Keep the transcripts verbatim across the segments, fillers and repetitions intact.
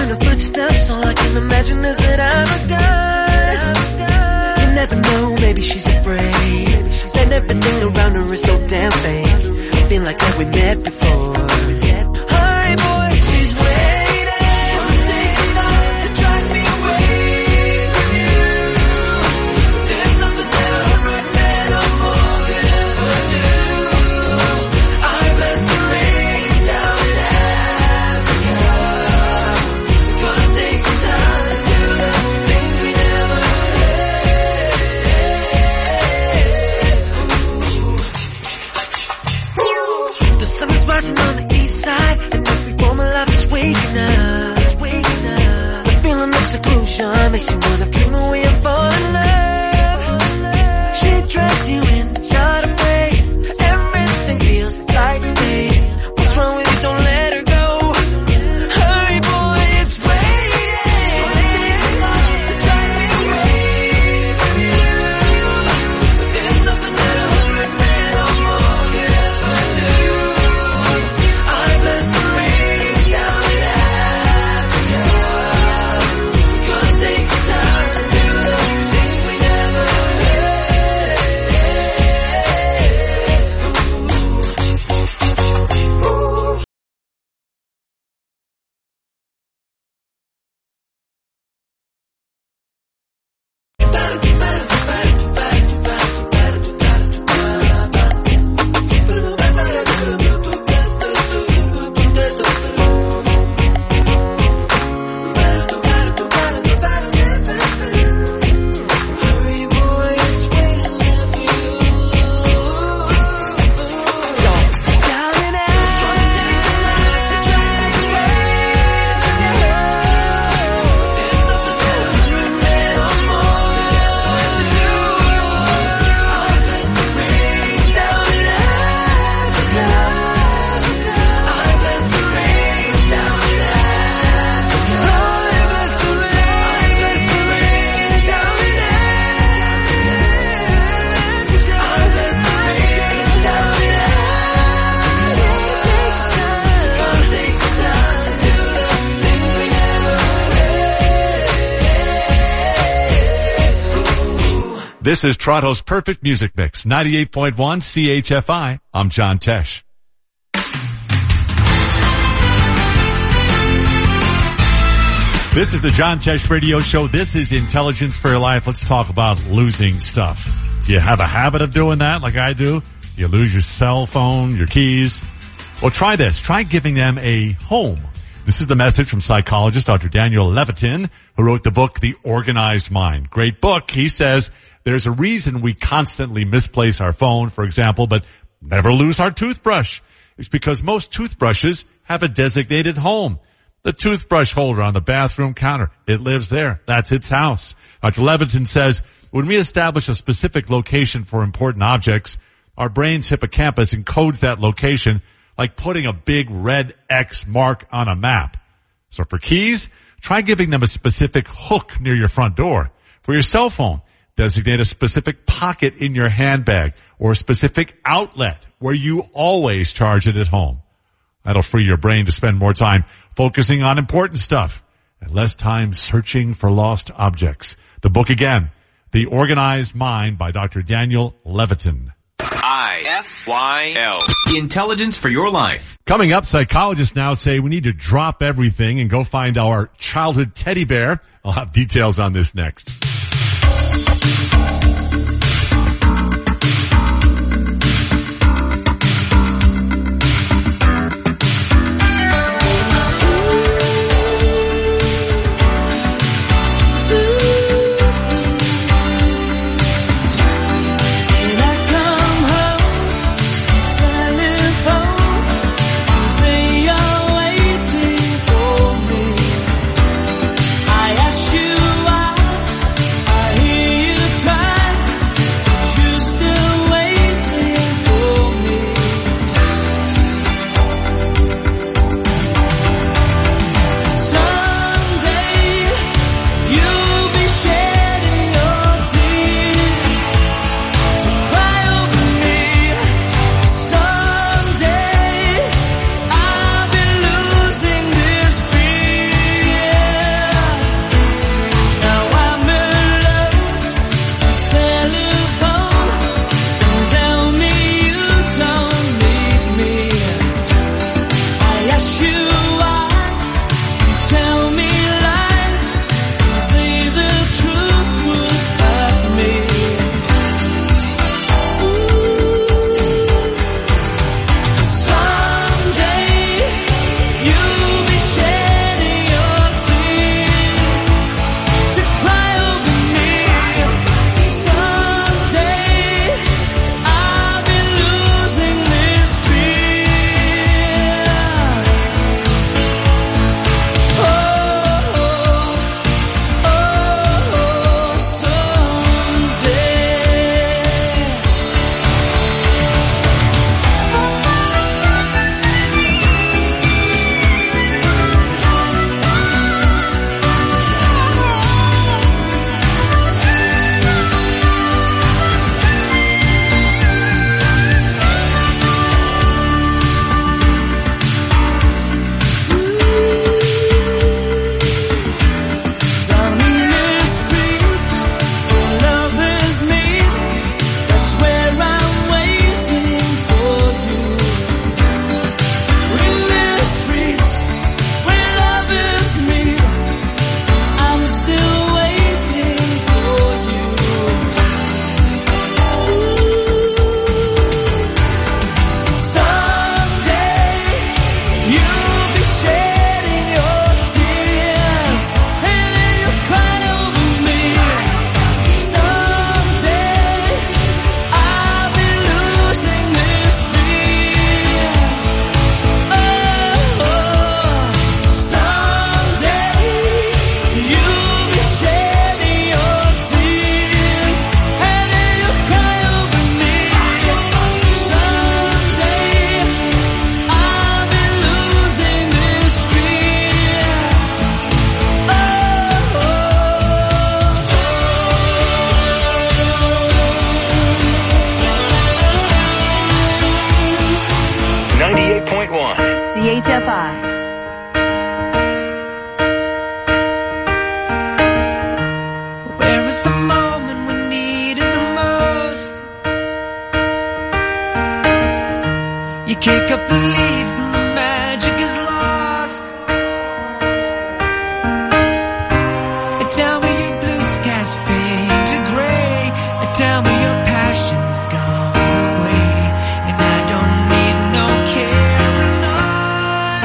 find her footsteps. All I can imagine is that I'm a god. You never know, maybe she's afraid. And everything around her is so damn fake. Feel like that we met before. Hurry boy, she's waiting. Gonna take enough to drive me away from you. There's nothing that a hundred men or more could ever do. I bless the rains down in Africa. Gonna take some time to do the things we never had. The sun is rising on the east side, and every woman life is waking up. Waking up. The feeling of seclusion makes you wanna dream away and fall in love. She drags you in, not afraid. Everything feels like day. What's wrong with you? Don't let her go. Hurry, boy, it's waiting. Gonna take a lot to drive me away from you. There's nothing that a hundred men or more could ever do. I bless the rains down in Africa. Gonna take some time to do the things we never This is Toronto's Perfect Music Mix, ninety-eight point one C H F I. I'm John Tesh. This is the John Tesh Radio Show. This is Intelligence for Your Life. Let's talk about losing stuff. Do you have a habit of doing that like I do? You lose your cell phone, your keys. Well, try this. Try giving them a home. This is the message from psychologist Doctor Daniel Levitin, who wrote the book, The Organized Mind. Great book. He says there's a reason we constantly misplace our phone, for example, but never lose our toothbrush. It's because most toothbrushes have a designated home. The toothbrush holder on the bathroom counter, it lives there. That's its house. Doctor Levitin says when we establish a specific location for important objects, our brain's hippocampus encodes that location like putting a big red X mark on a map. So for keys, try giving them a specific hook near your front door. For your cell phone, designate a specific pocket in your handbag or a specific outlet where you always charge it at home. That'll free your brain to spend more time focusing on important stuff and less time searching for lost objects. The book again, The Organized Mind by Doctor Daniel Levitin. I F Y L. Intelligence for your life. Coming up, psychologists now say we need to drop everything and go find our childhood teddy bear. I'll have details on this next. I ask you why, I hear you cry. was the moment we needed the most. You kick up the leaves and the magic is lost. And tell me your blue skies fade to gray. And tell me your passion's gone away. And I don't need no carrying on.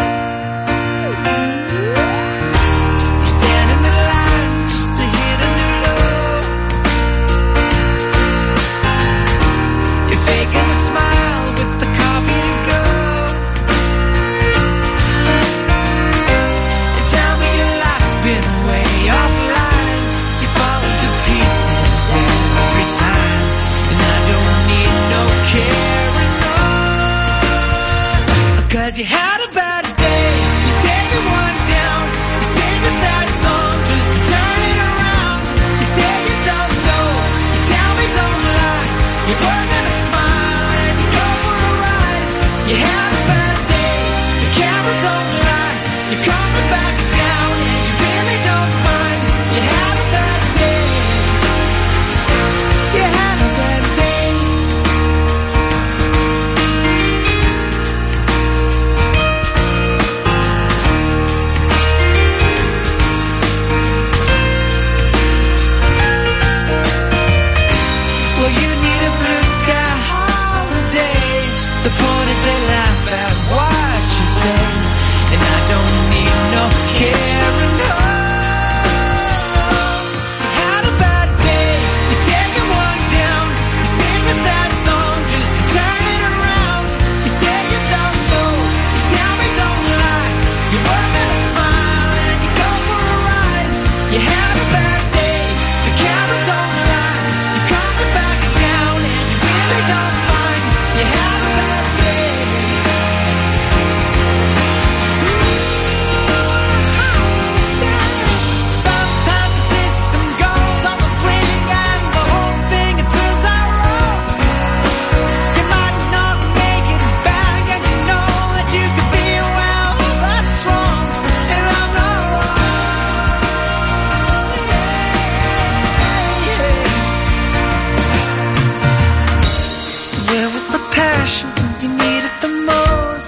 You stand in the line just to hit a new low. You're faking a smile with the coffee to go. And tell me your life's been way offline. You fall into pieces every time. And I don't need no carrying on. Cause you had a bad day. You take it one down. You sing a sad song just to turn it around. You say you don't know. You tell me don't lie. You're working a smile and you go for a ride. You had a bad day. The camera don't lie. You're coming back down and you really don't mind. You had a bad day. You had a bad day. Well, you need a blue sky holiday. The point is they laugh at what you say. And I don't need no carrying on. You had a bad day. You take it one down. You sing a sad song just to turn it around. You say you don't know. You tell me don't lie. You're working a smile and you go for a ride. You had a bad day. The camera don't lie. You're coming back down and you really don't mind. You had a bad day. Sometimes the system goes on the blink and the whole thing it turns out wrong. You might not make it back and you know that you could be well, that's wrong. And I'm not wrong. Yeah, yeah. So where was the passion when you needed the most?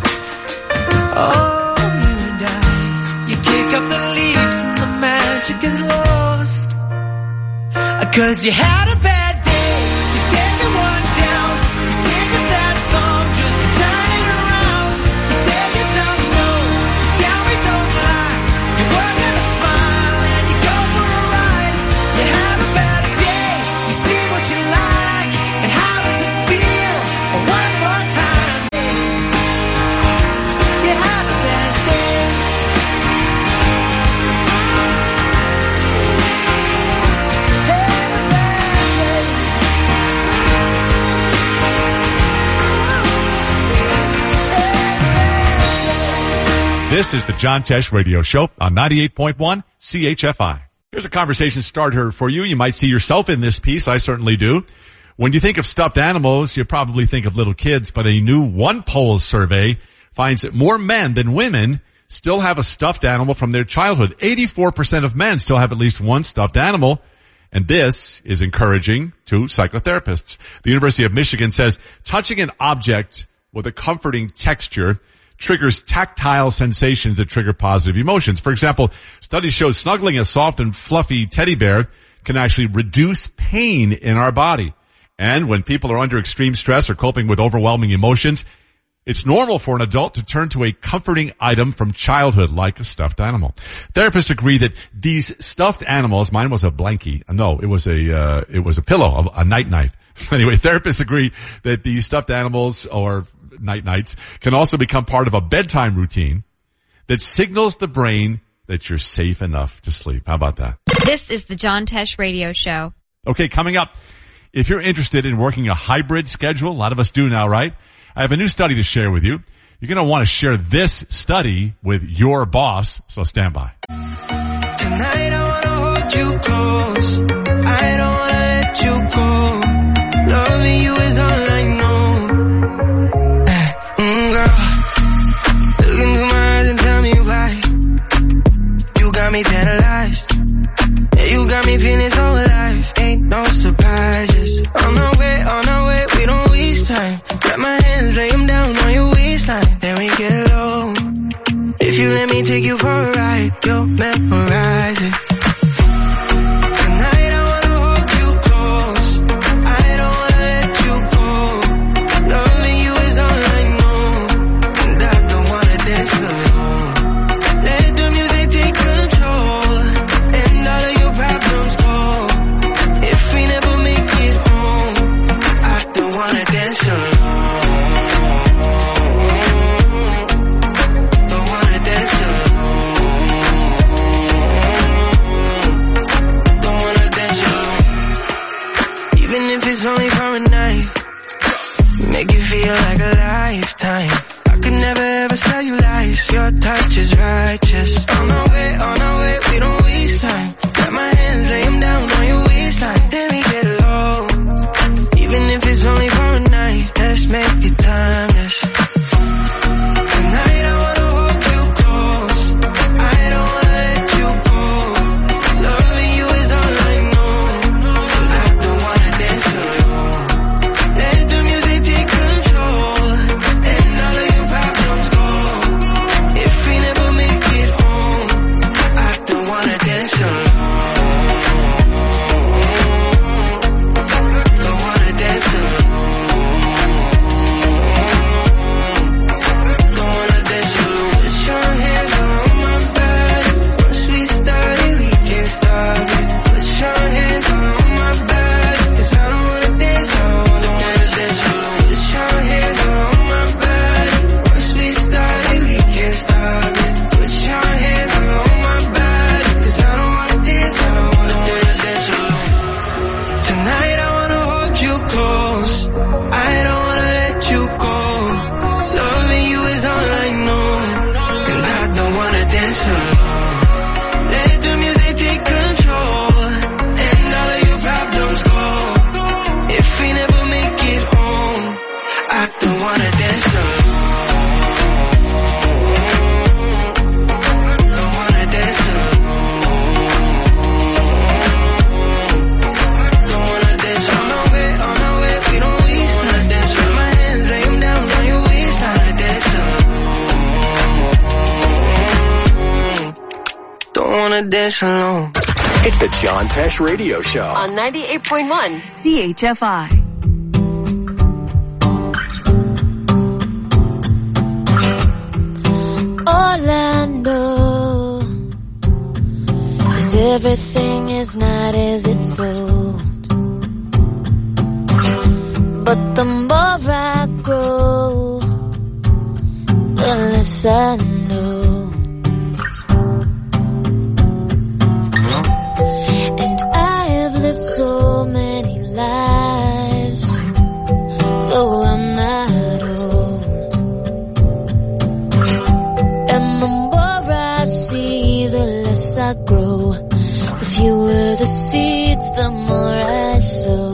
Oh, you and I. You kick up the leaves and the magic is lost. Cause you had a bad day. You take it one down. You sing a sad song just to turn it around. You say you don't know. You tell me don't lie. You're working a smile and you go for a ride. You had a bad day. You see what you like. And how does it feel? One more time. You had a bad day. Had a bad day. This is the John Tesh Radio Show on ninety-eight point one C H F I. Here's a conversation starter for you. You might see yourself in this piece. I certainly do. When you think of stuffed animals, you probably think of little kids, but a new OnePoll survey finds that more men than women still have a stuffed animal from their childhood. eighty-four percent of men still have at least one stuffed animal. And this is encouraging to psychotherapists. The University of Michigan says touching an object with a comforting texture triggers tactile sensations that trigger positive emotions. For example, studies show snuggling a soft and fluffy teddy bear can actually reduce pain in our body. And when people are under extreme stress or coping with overwhelming emotions, it's normal for an adult to turn to a comforting item from childhood, like a stuffed animal. Therapists agree that these stuffed animals, mine was a blankie. No, it was a, uh, it was a pillow, a, a night-night. Anyway, therapists agree that these stuffed animals or night-nights can also become part of a bedtime routine that signals the brain that you're safe enough to sleep. How about that? This is the John Tesh Radio Show. Okay, coming up, if you're interested in working a hybrid schedule, a lot of us do now, right? I have a new study to share with you. You're going to want to share this study with your boss, so stand by. Tonight I want to hold you close. I don't want to let you go. Loving you is all I know. Mm, girl, look into my eyes and tell me why. You got me paralyzed. Yeah, you got me feeling so alive. alright, you'll memorize it. Tonight I wanna hold you close, I don't wanna let you go. Loving you is all I know, and I don't wanna dance alone. Let the music take control, and all of your problems go. If we never make it home, I don't wanna dance alone. Don't wanna dance alone. Don't wanna dance alone. Even if it's only for a night, make you feel like a lifetime. I could never ever tell you lies, your touch is righteous. On our way, on our way, we don't waste time. Let my hands lay them down on your waistline, then we get low. Even if it's only for a night, let's make it timeless. Tonight I wanna hold you close, I don't wanna let you go. Loving you is all I know, and I don't wanna dance alone. Let the music take control, and all of your problems go. If we never make it home, I don't wanna dance alone. Don't wanna dance alone. Don't wanna dance alone. Put your hands on my body. Once we started, we can't stop it. Put your hands on my body, 'cause I don't wanna dance alone. Don't wanna dance alone. Put your hands on my body. Once we started, we can't stop it. Put your hands on my body, 'cause I don't wanna dance, I don't wanna dance alone. Tonight I wanna hold you close, I don't wanna let you go. Loving you is all I know, and I don't wanna dance alone. Let the music take control, and all of your problems go. If we never make it home, I don't wanna dance alone. Don't wanna dance alone. Don't wanna dance on our way, on our way, we don't waste time. Dance with my hands, lay them down on your waistline. Dance alone. Don't wanna dance alone. It's the John Tesh Radio Show. On ninety-eight point one C H F I. All I know is everything is not as it's sold. But the more I grow, the less I know. And I have lived so many lives, though I'm not old. And the more I see, the less I grow. The fewer the seeds, the more I sow.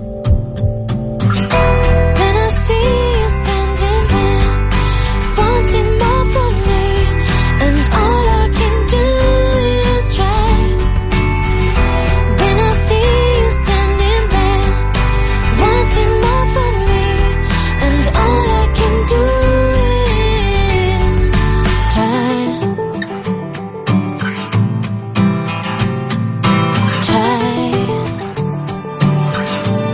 Then I see you standing there, wanting more from me, and all I can do is try. Then I see you standing there, wanting more from me, and all I can do is try. Try.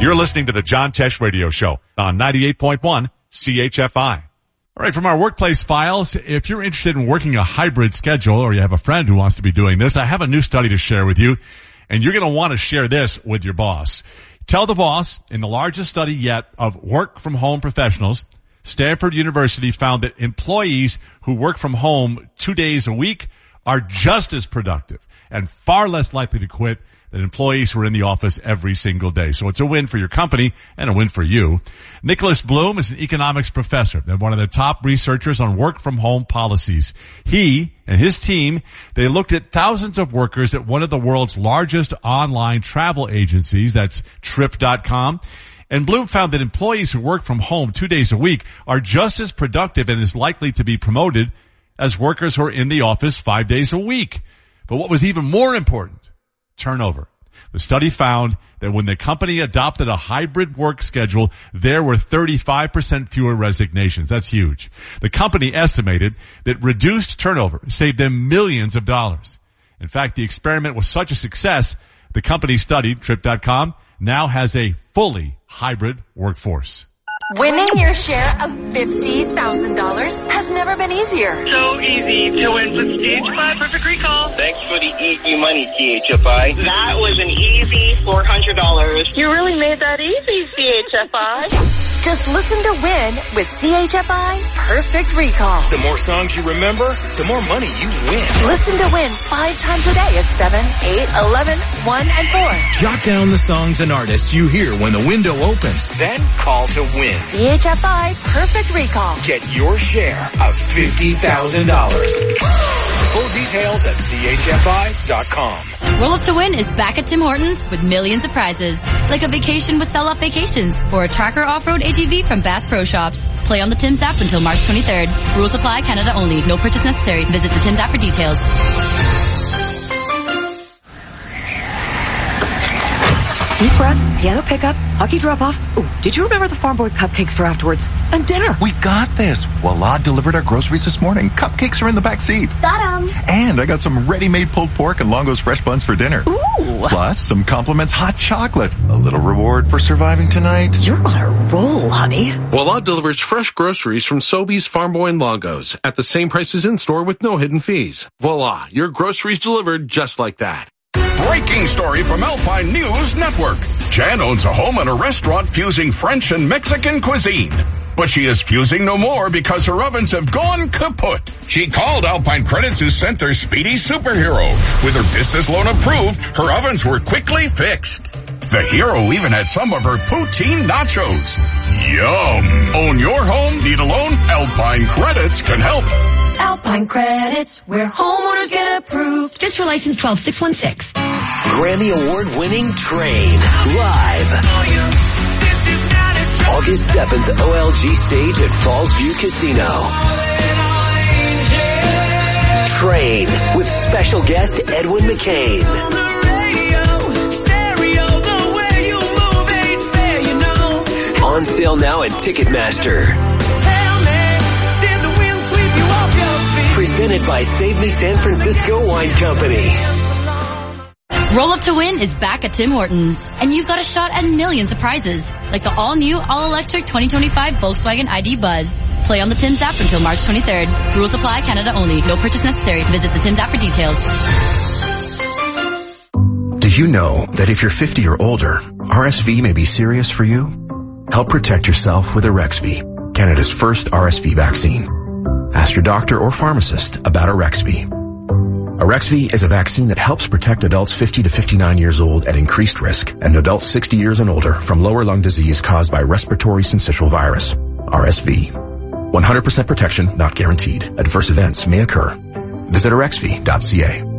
You're listening to the John Tesh Radio Show on ninety-eight point one C H F I. All right, from our workplace files, if you're interested in working a hybrid schedule or you have a friend who wants to be doing this, I have a new study to share with you, and you're going to want to share this with your boss. Tell the boss, in the largest study yet of work-from-home professionals, Stanford University found that employees who work from home two days a week are just as productive and far less likely to quit than employees who are in the office every single day. So it's a win for your company and a win for you. Nicholas Bloom is an economics professor and one of the top researchers on work-from-home policies. He and his team, they looked at thousands of workers at one of the world's largest online travel agencies, that's trip dot com. And Bloom found that employees who work from home two days a week are just as productive and as likely to be promoted as workers who are in the office five days a week. But what was even more important, turnover. The study found that when the company adopted a hybrid work schedule, there were thirty-five percent fewer resignations. That's huge. The company estimated that reduced turnover saved them millions of dollars. In fact, the experiment was such a success, the company studied, trip dot com, now has a fully hybrid workforce. Winning your share of fifty thousand dollars has never been easier. So easy to win with C H F I Perfect Recall. Thanks for the easy money, C H F I. That was an easy four hundred dollars. You really made that easy, C H F I. Just listen to win with C H F I Perfect Recall. The more songs you remember, the more money you win. Listen to win five times a day at seven, eight, eleven, one, and four. Jot down the songs and artists you hear when the window opens. Then call to win. C H F I Perfect Recall. Get your share of fifty thousand dollars. Full details at C H F I dot com. Roll Up to Win is back at Tim Hortons with millions of prizes, like a vacation with Sell Off Vacations or a Tracker Off-Road A T V from Bass Pro Shops. Play on the Tim's app until March twenty-third. Rules apply, Canada only. No purchase necessary. Visit the Tim's app for details. Deep breath, piano pickup, hockey drop-off. Ooh, did you remember the Farm Boy cupcakes for afterwards? And dinner. We got this. Voila delivered our groceries this morning. Cupcakes are in the back seat. Got 'em. And I got some ready-made pulled pork and Longo's fresh buns for dinner. Ooh. Plus some compliments hot chocolate. A little reward for surviving tonight. You're on a roll, honey. Voila delivers fresh groceries from Sobeys, Farm Boy, and Longo's at the same prices in-store with no hidden fees. Voila, your groceries delivered just like that. Breaking story from Alpine News Network. Jan owns a home and a restaurant fusing French and Mexican cuisine. But she is fusing no more because her ovens have gone kaput. She called Alpine Credits, who sent their speedy superhero. With her business loan approved, her ovens were quickly fixed. The hero even had some of her poutine nachos. Yum! Own your home? Need a loan? Alpine Credits can help. Alpine Credits, where homeowners get approved. Just for license twelve six one six. Grammy Award-winning Train, live. August seventh, O L G stage at Falls View Casino. Train, with special guest Edwin McCain. On sale now at Ticketmaster. Presented by Save Me San Francisco Wine Company. Roll Up to Win is back at Tim Hortons, and you've got a shot at millions of prizes, like the all-new, all-electric twenty twenty-five Volkswagen I D Buzz. Play on the Tim's app until March twenty-third. Rules apply, Canada only. No purchase necessary. Visit the Tim's app for details. Did you know that if you're fifty or older, R S V may be serious for you? Help protect yourself with Arexvy, Canada's first R S V vaccine. Ask your doctor or pharmacist about Arexvy. Arexvy is a vaccine that helps protect adults fifty to fifty-nine years old at increased risk and adults sixty years and older from lower lung disease caused by respiratory syncytial virus, R S V. one hundred percent protection not guaranteed. Adverse events may occur. Visit arexvy dot c a.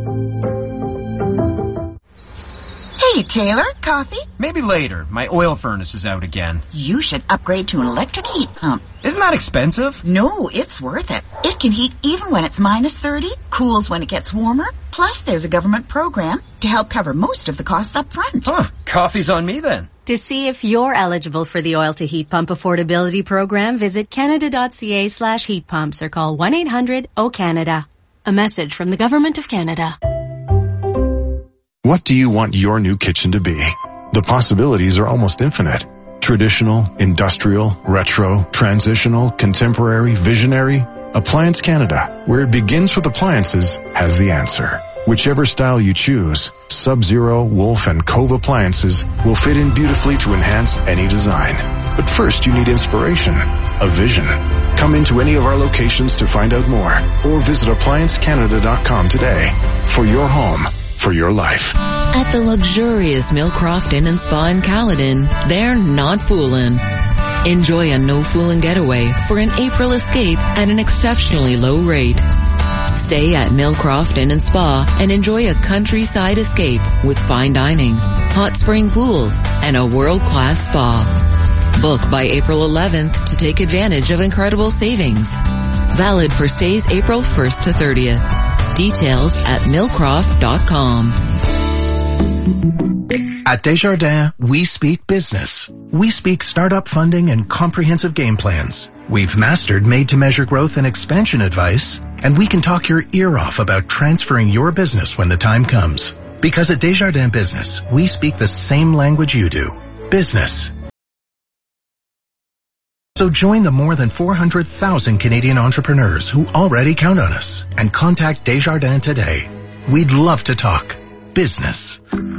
Hey, Taylor, coffee? Maybe later. My oil furnace is out again. You should upgrade to an electric heat pump. Isn't that expensive? No, it's worth it. It can heat even when it's minus thirty, cools when it gets warmer. Plus, there's a government program to help cover most of the costs up front. Huh, coffee's on me then. To see if you're eligible for the Oil to Heat Pump Affordability Program, visit canada.ca slash heat pumps or call one eight hundred O Canada. A message from the Government of Canada. What do you want your new kitchen to be? The possibilities are almost infinite. Traditional, industrial, retro, transitional, contemporary, visionary. Appliance Canada, where it begins with appliances, has the answer. Whichever style you choose, Sub-Zero, Wolf, and Cove appliances will fit in beautifully to enhance any design. But first you need inspiration, a vision. Come into any of our locations to find out more, or visit appliance canada dot com today. For your home, for your life. At the luxurious Millcroft Inn and Spa in Caledon, they're not fooling. Enjoy a no-fooling getaway for an April escape at an exceptionally low rate. Stay at Millcroft Inn and Spa and enjoy a countryside escape with fine dining, hot spring pools, and a world-class spa. Book by April eleventh to take advantage of incredible savings. Valid for stays April first to thirtieth. Details at millcroft dot com. At Desjardins, we speak business. We speak startup funding and comprehensive game plans. We've mastered made-to-measure growth and expansion advice, and we can talk your ear off about transferring your business when the time comes. Because at Desjardins Business, we speak the same language you do. Business. So join the more than four hundred thousand Canadian entrepreneurs who already count on us and contact Desjardins today. We'd love to talk business.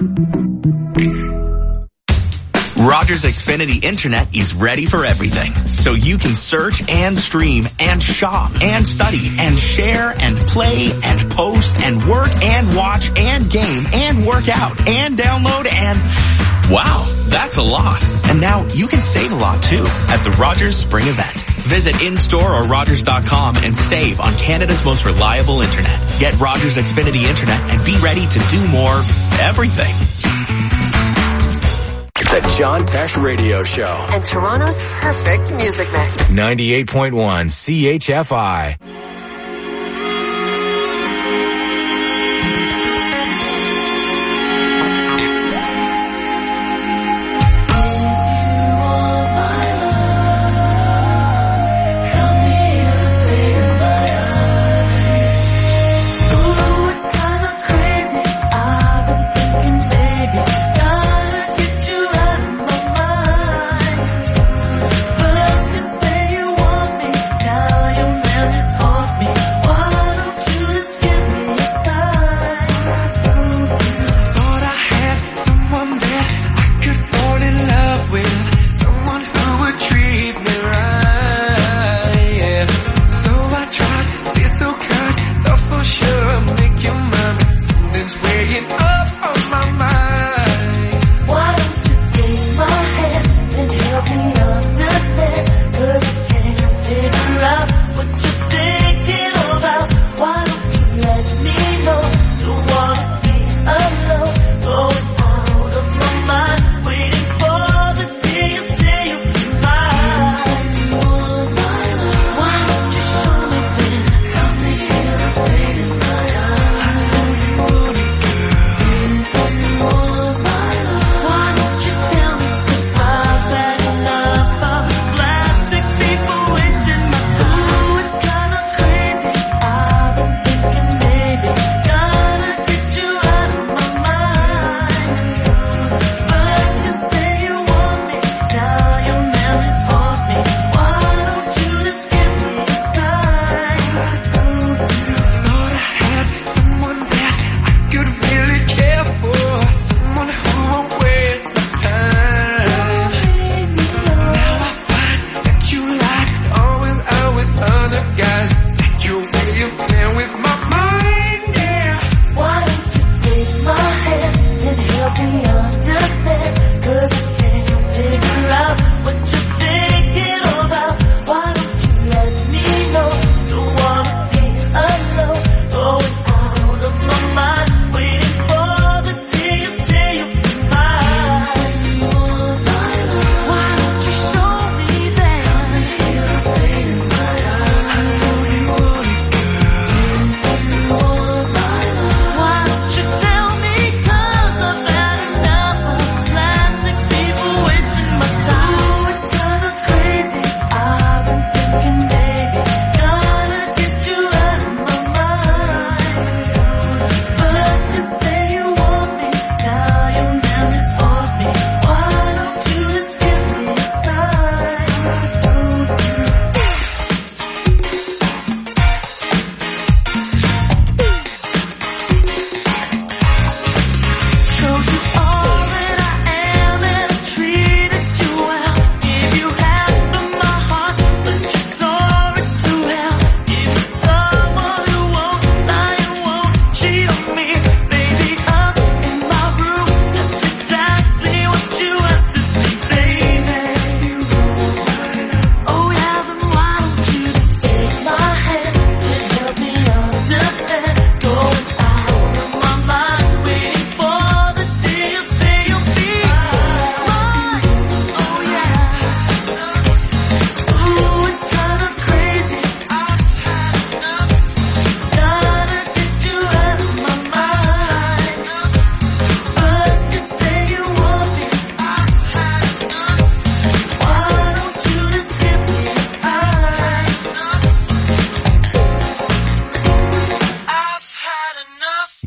Rogers Xfinity Internet is ready for everything, so you can search and stream and shop and study and share and play and post and work and watch and game and work out and download and... Wow, that's a lot. And now you can save a lot too at the Rogers Spring Event. Visit in-store or rogers dot com and save on Canada's most reliable internet. Get Rogers Xfinity Internet and be ready to do more everything. The John Tesh Radio Show. And Toronto's perfect music mix. ninety-eight point one C H F I.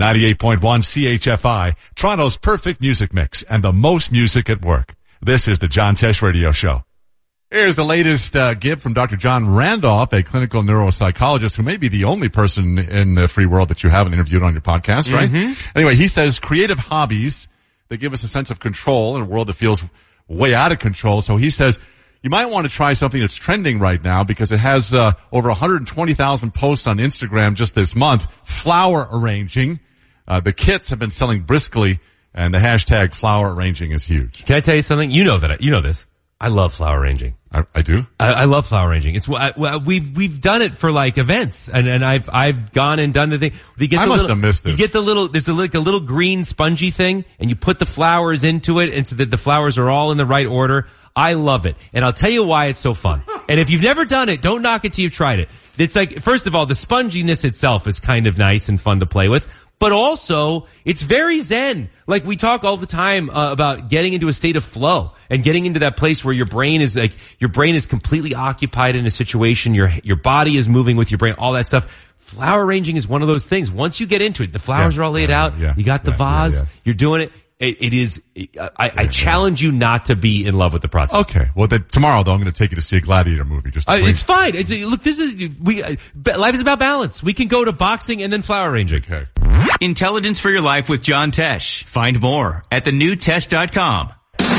ninety-eight point one C H F I, Toronto's perfect music mix and the most music at work. This is the John Tesh Radio Show. Here's the latest uh, gift from Doctor John Randolph, a clinical neuropsychologist who may be the only person in the free world that you haven't interviewed on your podcast, right? Mm-hmm. Anyway, he says creative hobbies, they give us a sense of control in a world that feels way out of control. So he says you might want to try something that's trending right now because it has uh, over one hundred twenty thousand posts on Instagram just this month. Flower arranging. Uh, the kits have been selling briskly, and the hashtag flower arranging is huge. Can I tell you something? You know that. I, you know this. I love flower arranging. I, I do. I, I love flower arranging. It's I, well, we've we've done it for like events, and and I've I've gone and done the thing. You get I the must little, have missed this. You get the little there's a like a little green spongy thing, and you put the flowers into it, and so that the flowers are all in the right order. I love it, and I'll tell you why it's so fun. And if you've never done it, don't knock it till you've tried it. It's like, first of all, the sponginess itself is kind of nice and fun to play with. But also, it's very zen. Like, we talk all the time uh, about getting into a state of flow and getting into that place where your brain is like, your brain is completely occupied in a situation, your your body is moving with your brain, all that stuff. Flower arranging is one of those things. Once you get into it, the flowers yeah, are all laid yeah, out, yeah, you got the yeah, vase, yeah, yeah. you're doing it. It, it is, I, I yeah, challenge yeah. you not to be in love with the process. Okay. Well, then tomorrow, though, I'm going to take you to see a Gladiator movie. Just to uh, it's fine. It's, look, this is, we, uh, life is about balance. We can go to boxing and then flower arranging. Okay. Intelligence for your life with John Tesh. Find more at the new tesh dot com.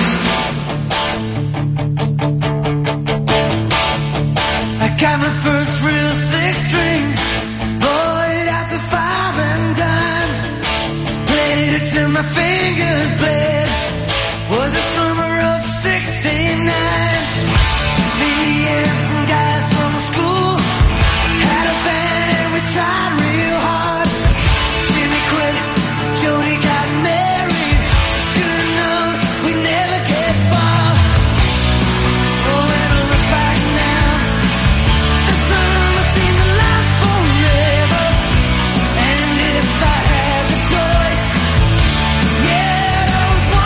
I got my first real six string, bought it at the five and dime, played it till my fingers bled, was the summer of sixty-nine, me and some guys from school, had a band and we tried real hard, Jimmy quit, Jody got married, should've known we'd never get far, oh when I look back now, the summer seemed to last forever, and if I had the choice, yeah, those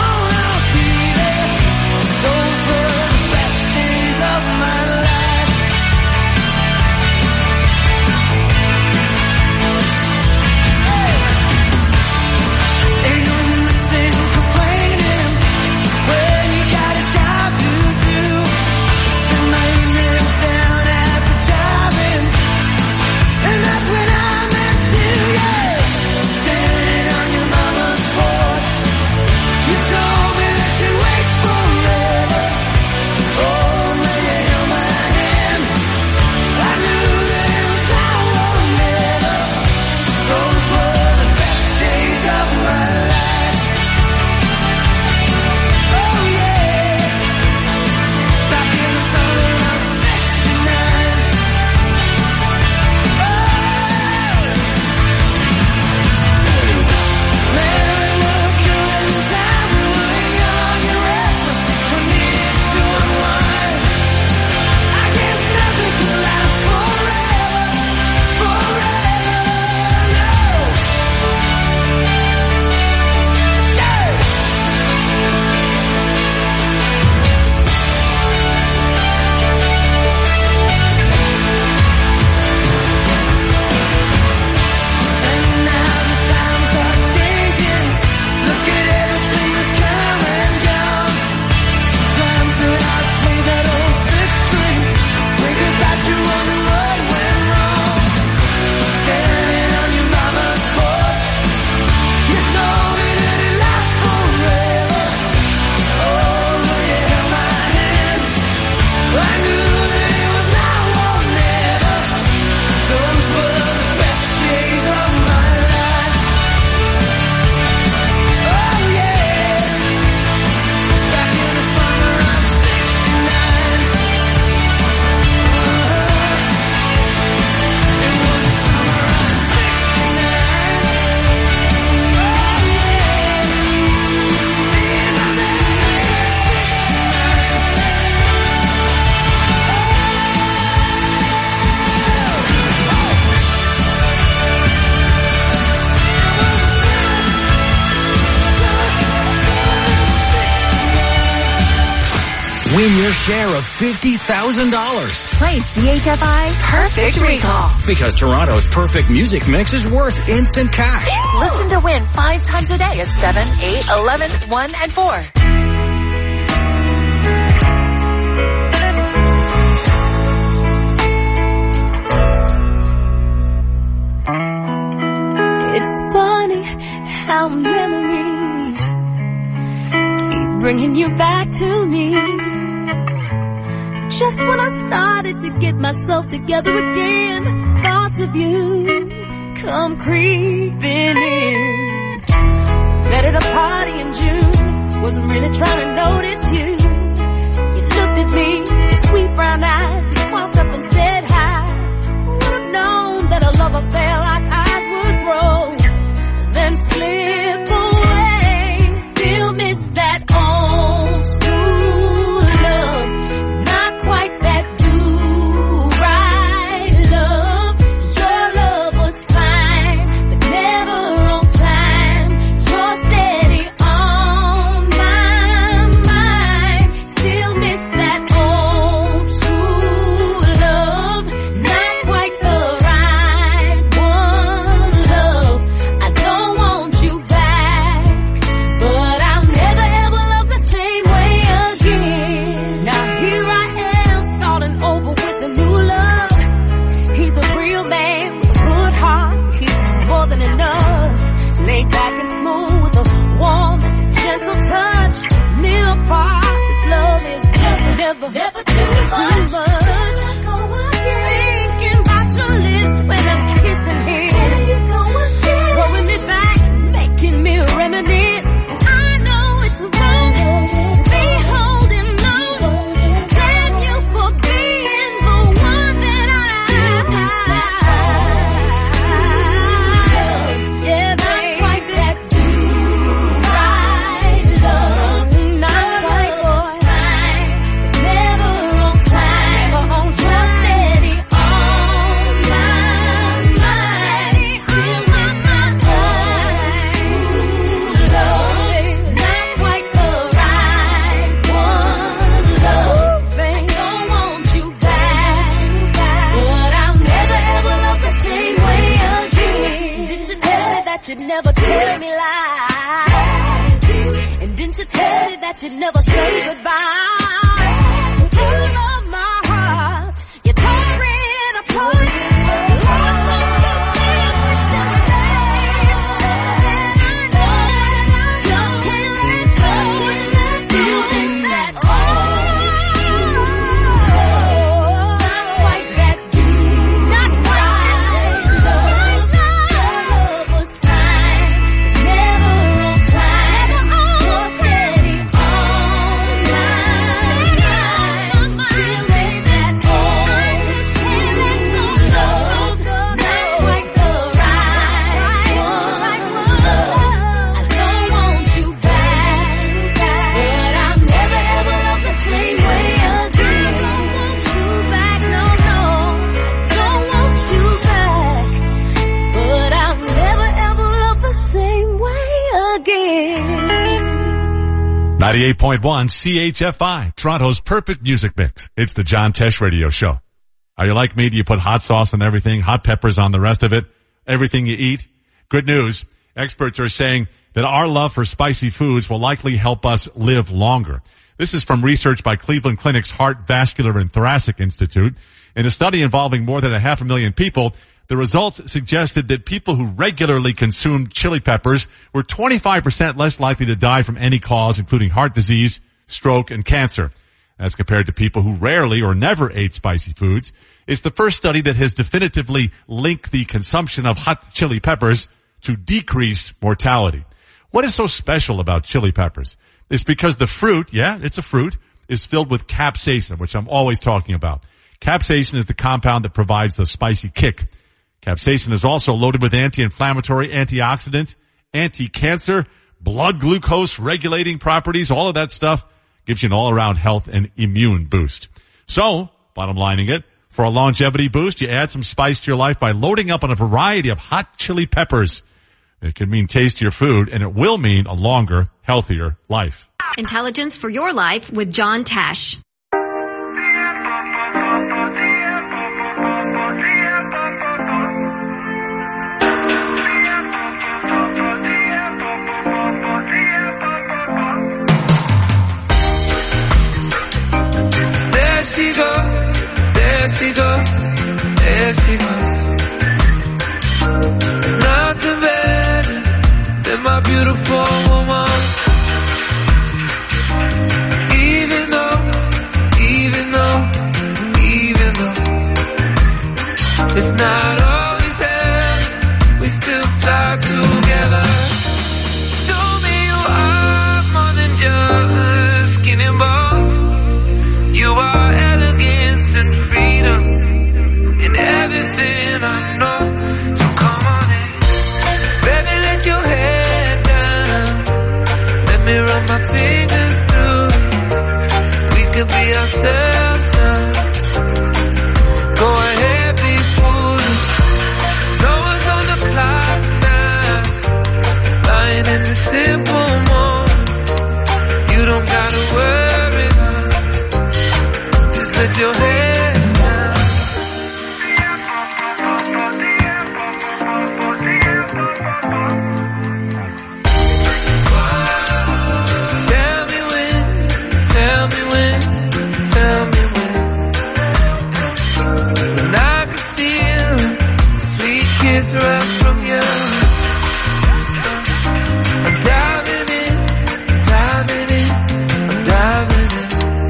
Win your share of fifty thousand dollars. Play C H F I Perfect Recall. Because Toronto's perfect music mix is worth instant cash. Listen to win five times a day at seven, eight, eleven, one, and four. It's funny how memories keep bringing you back to me. Just when I started to get myself together again, thoughts of you come creeping in. Met at a party in June, wasn't really trying to notice you. You looked at me with your sweet brown eyes, you walked up and said hi. Would have known that a love affair like ours would grow, then slip away. Still miss that old school love, not quite that do-right love. Your love was fine, but never on time. You're steady on my mind. Still miss that old school love, not quite the right one love. I don't want you back, but I'll never ever love the same way again. Now here I am, starting over with a new love. He's a real man with a good heart, he's more than enough. Laid back and smooth with a warm and gentle touch. Near or far, his love is never, never, never too much. Too much. Thinking about your lips when I'm kissing his. Throwing me back, making me reminisce. And I know it's wrong to be holding on. Damn you for being the one that I yeah, not quite that do-right love. Not quite, boy. But never on time. Never on time. Steady on my mind. Still miss my old love. Not quite the right one love. I don't want you back, but I'll never ever love the same way again. Didn't you tell me that you'd never tell me lies? And didn't you tell me that you'd never say goodbye? You love my heart, you tore it apart. Lord knows your memory still remains. And I know, just can't let go. Still miss that old love. Not quite that do, not quite love. Your love was fine, but never on time. You're steady on my mind. Still miss that old. I just can't let go. Love, not quite the right one. I don't want you back, but I'll never ever love the same way again. Don't want you back, no, no. Don't want you back, but I'll never ever love the same way again. ninety-eight point one C H F I, Toronto's perfect music mix. It's the John Tesh Radio Show. Are you like me? Do you put hot sauce on everything, hot peppers on the rest of it, everything you eat? Good news. Experts are saying that our love for spicy foods will likely help us live longer. This is from research by Cleveland Clinic's Heart, Vascular, and Thoracic Institute. In a study involving more than a half a million people, the results suggested that people who regularly consumed chili peppers were twenty-five percent less likely to die from any cause, including heart disease, stroke, and cancer, as compared to people who rarely or never ate spicy foods. It's the first study that has definitively linked the consumption of hot chili peppers to decreased mortality. What is so special about chili peppers? It's because the fruit, yeah, it's a fruit, is filled with capsaicin, which I'm always talking about. Capsaicin is the compound that provides the spicy kick. Capsaicin is also loaded with anti-inflammatory, antioxidant, anti-cancer, blood glucose regulating properties. All of that stuff gives you an all-around health and immune boost. So, bottom lining it, for a longevity boost, you add some spice to your life by loading up on a variety of hot chili peppers. It can mean tastier food, and it will mean a longer, healthier life. Intelligence for your life with John Tesh. she goes, there she goes, there she goes. There's nothing better than my beautiful woman. Even though, even though, even though it's not always there, we still fly together. Show me you are more than just skin and bones. You are elegance and freedom in everything I know. So come on in, baby, let your head down. Let me run my fingers through. We could be ourselves now. Go ahead, be foolish. No one's on the clock now. Lying in the simple moment. You don't gotta worry now. Just let your head down. Tell me when, tell me when, tell me when. And I can feel a sweet kiss right from you. I'm diving in, diving in, I'm diving in.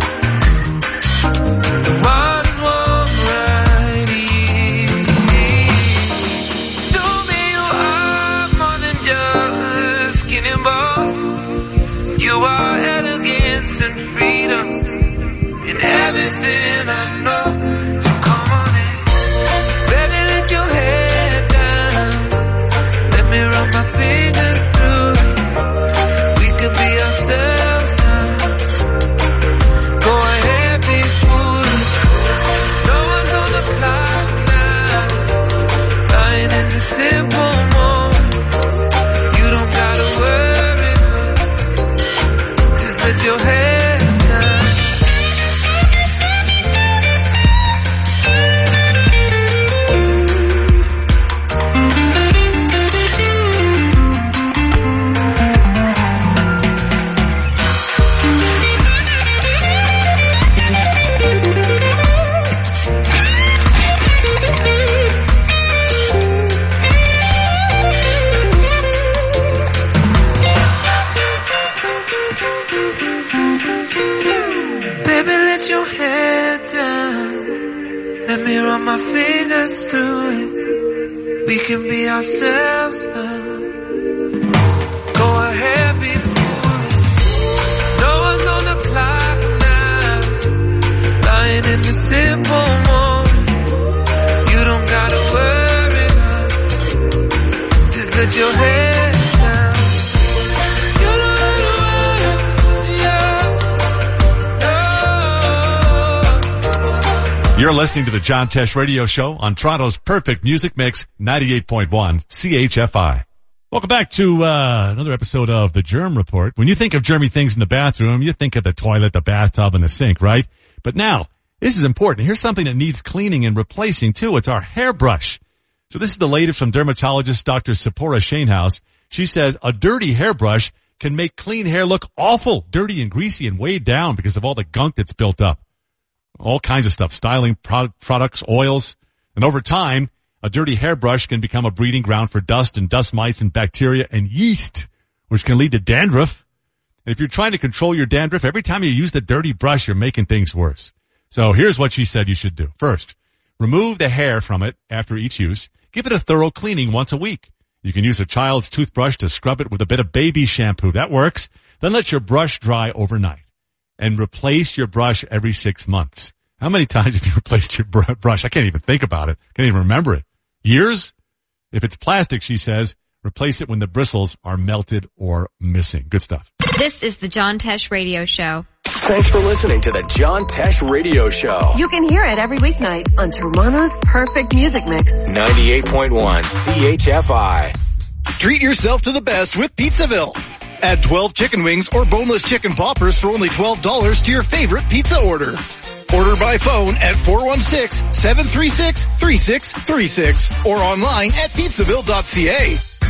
The water's warm right here. Show me you are more than just skin and bones. You are elegance and freedom in everything I know. So come on in, baby, let your head down. Let me run my fingers through. We could be ourselves now. Go ahead, be foolish. No one's on the clock now. Lying in the simple moment. You don't gotta worry. Just let your head down. Baby, let your head down. Let me run my fingers through it. We can be ourselves now. Go ahead, be foolish. No one's on the clock now. Lying in the simple moment. You don't gotta worry now. Just let your head down. You don't gotta worry, yeah. You're listening to the John Tesh Radio Show on Toronto's Perfect Music Mix, ninety-eight point one C H F I. Welcome back to uh another episode of The Germ Report. When you think of germy things in the bathroom, you think of the toilet, the bathtub, and the sink, right? But now, this is important. Here's something that needs cleaning and replacing, too. It's our hairbrush. So this is the latest from dermatologist Doctor Sephora Shanehouse. She says a dirty hairbrush can make clean hair look awful, dirty and greasy and weighed down because of all the gunk that's built up. All kinds of stuff, styling pro- products, oils. And over time, a dirty hairbrush can become a breeding ground for dust and dust mites and bacteria and yeast, which can lead to dandruff. And if you're trying to control your dandruff, every time you use the dirty brush, you're making things worse. So here's what she said you should do. First, remove the hair from it after each use. Give it a thorough cleaning once a week. You can use a child's toothbrush to scrub it with a bit of baby shampoo. That works. Then let your brush dry overnight. And replace your brush every six months. How many times have you replaced your br- brush? I can't even think about it. Can't even remember it. Years? If it's plastic, she says, replace it when the bristles are melted or missing. Good stuff. This is the John Tesh Radio Show. Thanks for listening to the John Tesh Radio Show. You can hear it every weeknight on Toronto's Perfect Music Mix. ninety-eight point one C H F I. Treat yourself to the best with Pizzaville. Add twelve chicken wings or boneless chicken poppers for only twelve dollars to your favorite pizza order. Order by phone at four one six, seven three six, three six three six or online at pizzaville dot c a.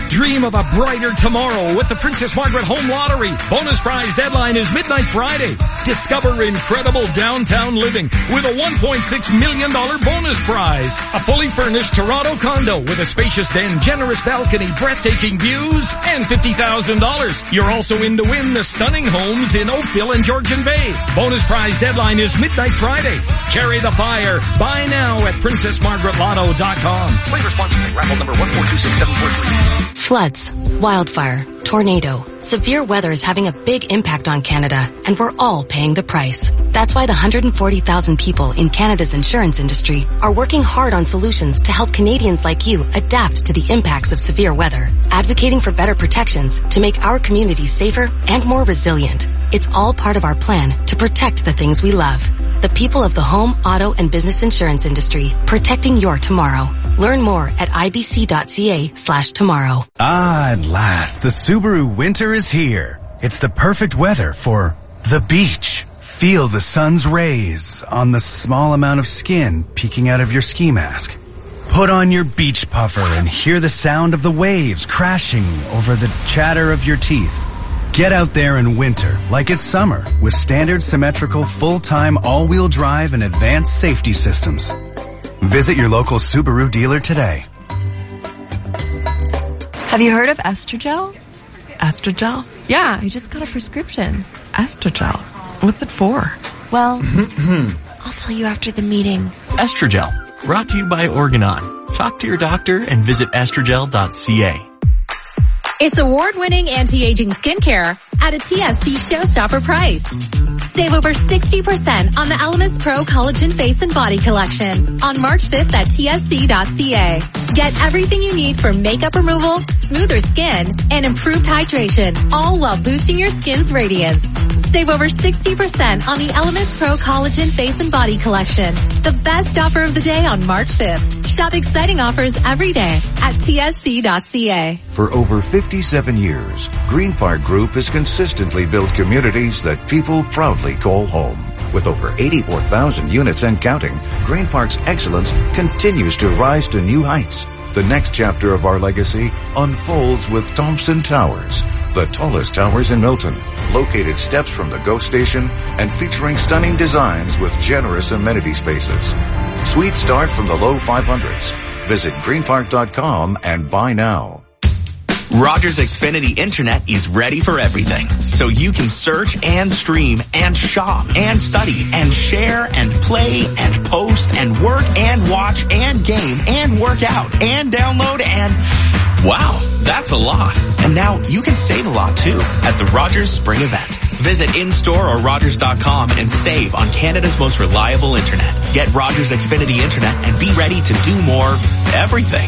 Dream of a brighter tomorrow with the Princess Margaret Home Lottery. Bonus prize deadline is midnight Friday. Discover incredible downtown living with a one point six million dollars bonus prize. A fully furnished Toronto condo with a spacious den, generous balcony, breathtaking views, and fifty thousand dollars. You're also in to win the stunning homes in Oakville and Georgian Bay. Bonus prize deadline is midnight Friday. Carry the fire. Buy now at princess margaret lotto dot com. Play responsibly. Raffle number one four two six seven four three. Floods, wildfire, tornado. Severe weather is having a big impact on Canada, and we're all paying the price. That's why the one hundred forty thousand people in Canada's insurance industry are working hard on solutions to help Canadians like you adapt to the impacts of severe weather, advocating for better protections to make our communities safer and more resilient. It's all part of our plan to protect the things we love. The people of the home, auto, and business insurance industry, protecting your tomorrow. Learn more at ibc.ca slash tomorrow. Ah, at last, the Subaru winter is here. It's the perfect weather for the beach. Feel the sun's rays on the small amount of skin peeking out of your ski mask. Put on your beach puffer and hear the sound of the waves crashing over the chatter of your teeth. Get out there in winter like it's summer with standard symmetrical full-time all-wheel drive and advanced safety systems. Visit your local Subaru dealer today. Have you heard of Estrogel? Estrogel? Yeah, I just got a prescription. Estrogel? What's it for? Well, I'll tell you after the meeting. Estrogel, brought to you by Organon. Talk to your doctor and visit estrogel dot c a. It's award-winning anti-aging skincare at a T S C showstopper price. Save over sixty percent on the Elemis Pro Collagen Face and Body Collection on March fifth at T S C dot c a. Get everything you need for makeup removal, smoother skin, and improved hydration, all while boosting your skin's radiance. Save over sixty percent on the Elemis Pro Collagen Face and Body Collection. The best offer of the day on March fifth. Shop exciting offers every day at T S C dot c a. For over fifty-seven years, Green Park Group has consistently built communities that people proudly call home. With over eighty-four thousand units and counting, Green Park's excellence continues to rise to new heights. The next chapter of our legacy unfolds with Thompson Towers, the tallest towers in Milton, located steps from the GO station and featuring stunning designs with generous amenity spaces. Suites start from the low five hundreds. Visit green park dot com and buy now. Rogers Xfinity Internet is ready for everything, so you can search and stream and shop and study and share and play and post and work and watch and game and work out and download and... Wow, that's a lot. And now you can save a lot too at the Rogers Spring Event. Visit in-store or rogers dot com and save on Canada's most reliable internet. Get Rogers Xfinity Internet and be ready to do more everything.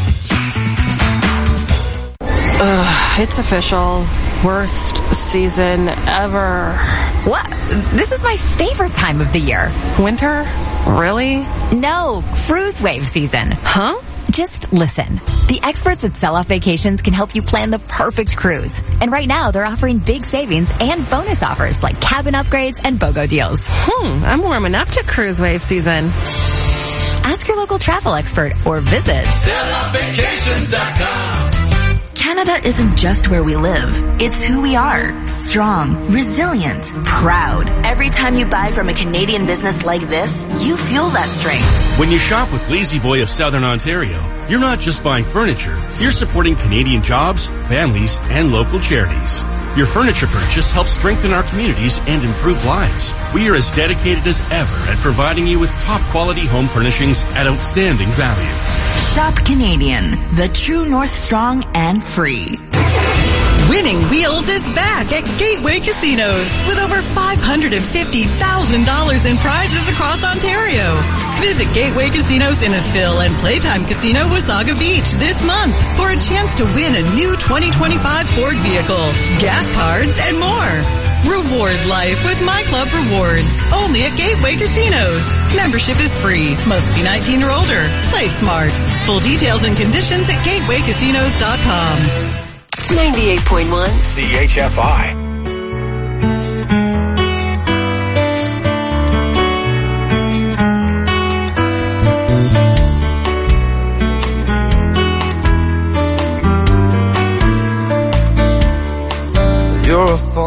Ugh, it's official. Worst season ever. What? This is my favorite time of the year. Winter? Really? No, cruise wave season. Huh? Just listen. The experts at Sell Off Vacations can help you plan the perfect cruise. And right now, they're offering big savings and bonus offers like cabin upgrades and BOGO deals. Hmm, I'm warming up to cruise wave season. Ask your local travel expert or visit sell off vacations dot com. Canada isn't just where we live. It's who we are. Strong, resilient, proud. Every time you buy from a Canadian business like this, you feel that strength. When you shop with Lazy Boy of Southern Ontario, you're not just buying furniture. You're supporting Canadian jobs, families, and local charities. Your furniture purchase helps strengthen our communities and improve lives. We are as dedicated as ever at providing you with top quality home furnishings at outstanding value. Shop Canadian, the true North Strong and free. Winning Wheels is back at Gateway Casinos with over five hundred fifty thousand dollars in prizes across Ontario. Visit Gateway Casinos Innisfil and Playtime Casino Wasaga Beach this month for a chance to win a new twenty twenty-five Ford vehicle, gas cards, and more. Reward life with My Club Rewards, only at Gateway Casinos. Membership is free. Must be nineteen or older. Play smart. Full details and conditions at gateway casinos dot com. ninety-eight point one C H F I.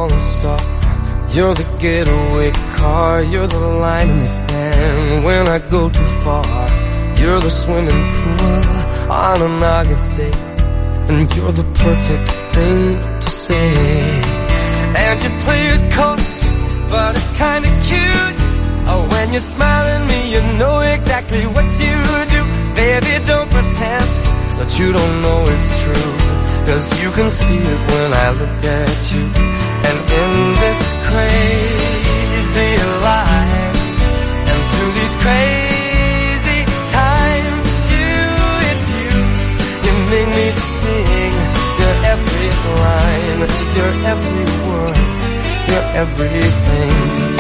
falling star. You're the getaway car, you're the line in the sand when I go too far. You're the swimming pool on an August day, and you're the perfect thing to say. And you play it coy, but it's kinda cute. Oh, when you smile at me, you know exactly what you do. Baby, don't pretend that you don't know it's true, 'cause you can see it when I look at you. And in this crazy life, and through these crazy times, you, it's you, you make me sing your every line, your every word, your everything.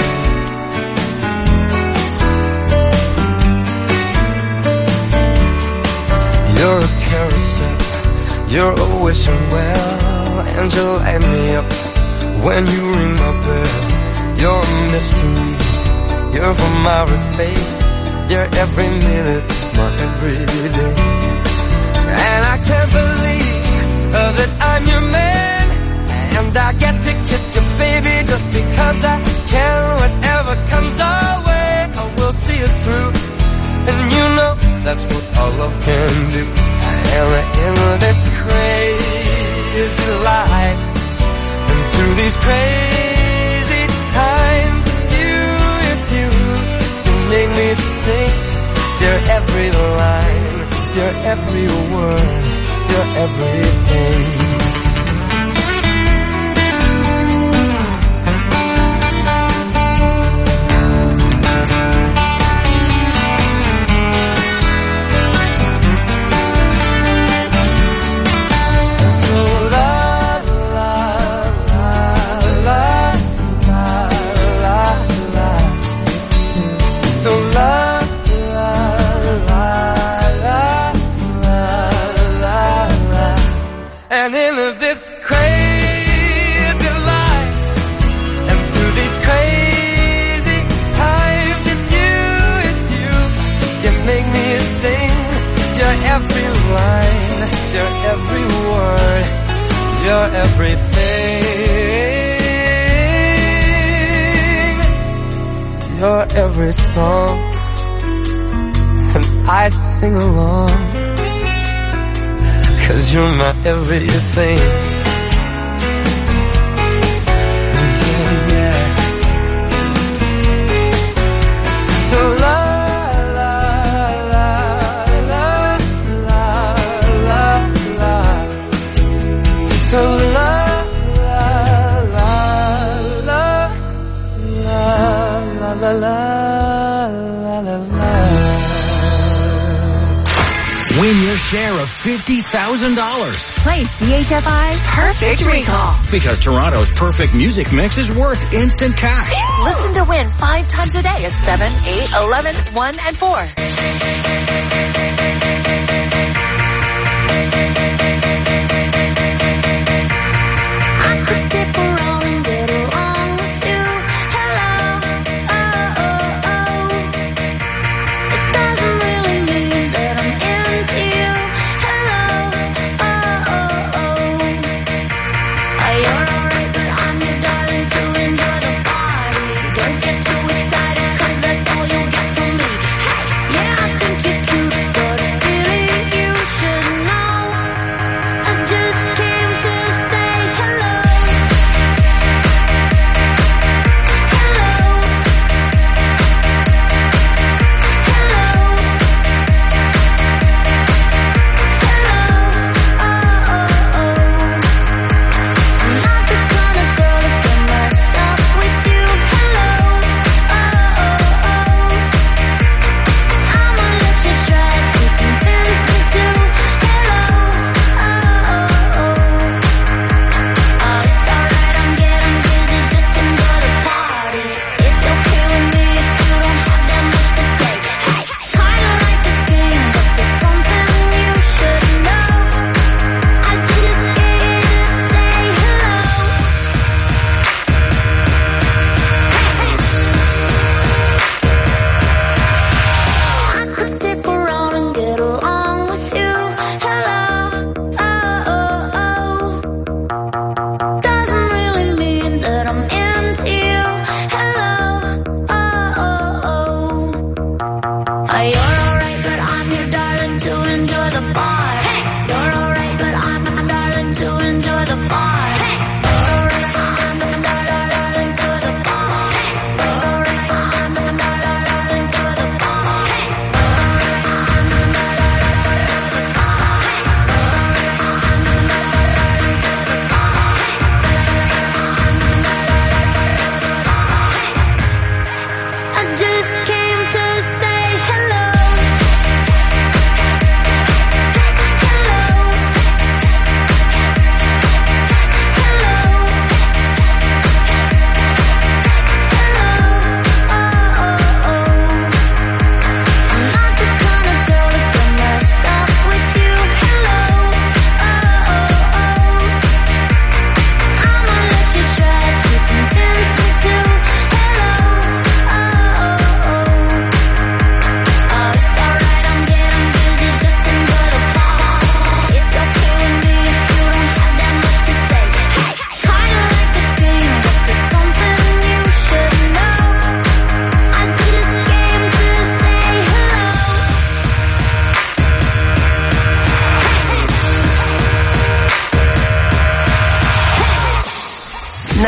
You're a carousel, you're a wishing well, and you light me up when you ring my bell. You're a mystery, you're from outer space, you're every minute of my everyday. And I can't believe uh, that I'm your man, and I get to kiss you, baby, just because I can. Whatever comes our way, I will see it through, and you know that's what our love can do. And in this crazy life, and through these crazy times, it's you, it's you, you make me sing your every line, your every word, your everything. You're everything, you're every song, and I sing along, 'cause you're my everything. Yeah, yeah. So la la la la la la la. So la la la la la la la la la la. Win your share of fifty thousand dollars. Play C H F I Perfect Recall. Because Toronto's perfect music mix is worth instant cash. Listen to win five times a day at seven, eight, eleven, one, and four.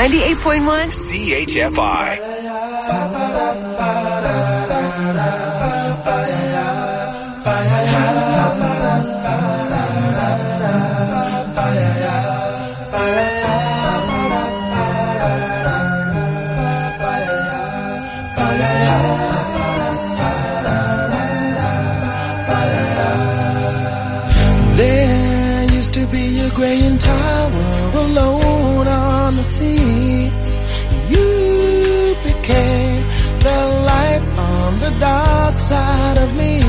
ninety-eight point one C H F I. There used to be a graying tower alone on the sea. You became the light on the dark side of me.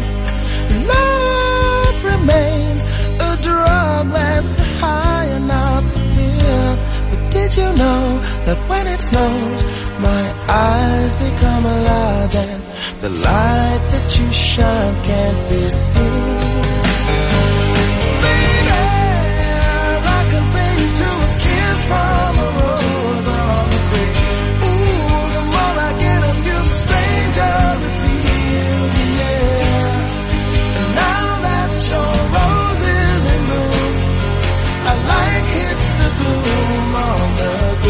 Love remains a drug that's high and not the pill. But did you know that when it snows, my eyes become large and the light that you shine can't be seen? From a rose on the grave. Ooh, the more I get of you, the stranger it feels, yeah. And now that your rose is in bloom, a light hits the gloom on the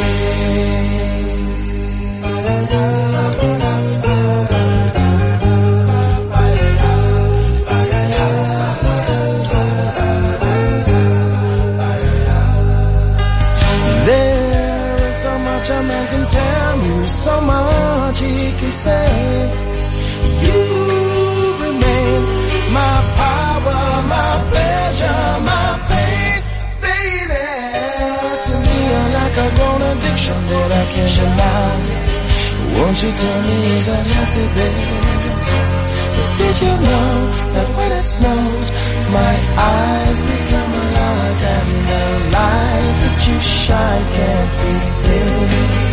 a man can tell you so much he can say. You remain my power, my pleasure, my pain, baby. To me you're like a grown addiction that I can't deny. Won't you tell me is that healthy, baby? But did you know that when it snows, my eyes become large and the light that you shine can't be seen?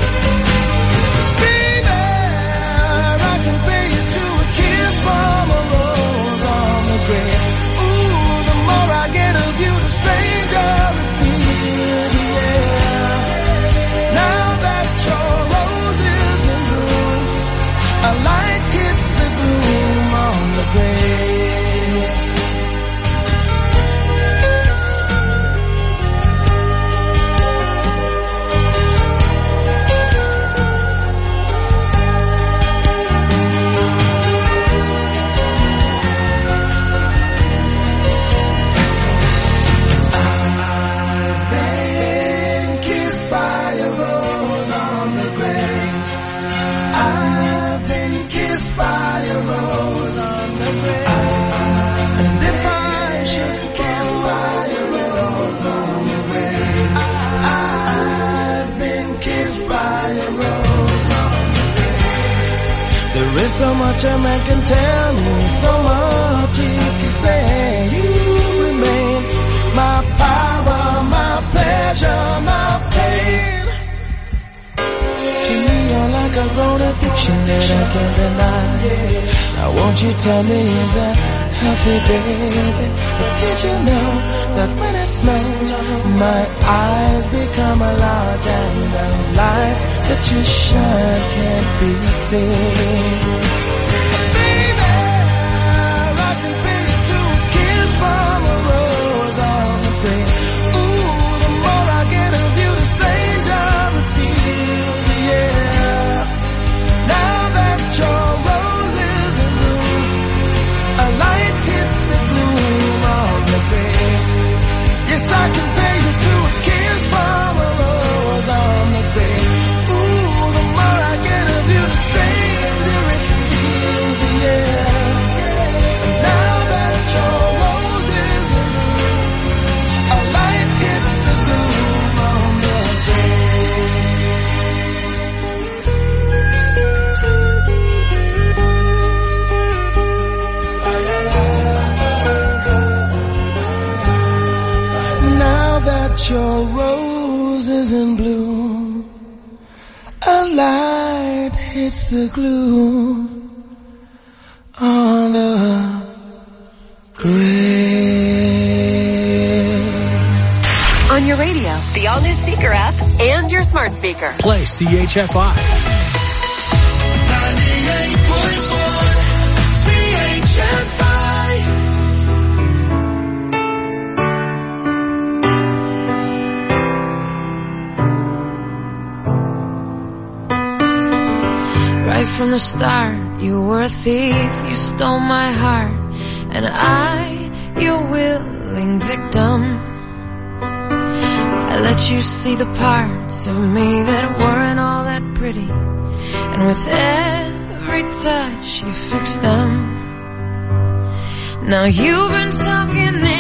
Baby, I can pay you to a kiss from a rose on the grave. Ooh, the more I get of you, the stranger it feels, yeah. Now that your rose is in bloom, a light hits the gloom on the grave. There's so much a man can tell me, so much he can say. You remain my power, my pleasure, my pain. To me you're like a grown addiction that I can't deny. Now won't you tell me is that healthy, baby? But did you know that when it snows, my eyes become large and the light that you shine can't be seen? Baby, I can feel you to a kiss from a rose on the grave. Ooh, the more I get of you, the stranger it feels, yeah. Now that your rose is in bloom, a light hits the gloom on the grave. Yes, I can pay you to a kiss from a rose on the grave. Ooh, the more I get of you, the stranger it feels, yeah. And now that your rose is in bloom, a light hits the gloom on the grave. Now that your rose is in bloom, a light hits the gloom on the grave. On your radio, the all-new Seeker app, and your smart speaker. Play C H F I. ninety-eight point four C H F I. Right from the start, you were a thief, you stole my heart, and I, your willing victim. I let you see the parts of me that weren't all that pretty, and with every touch you fixed them. Now you've been talking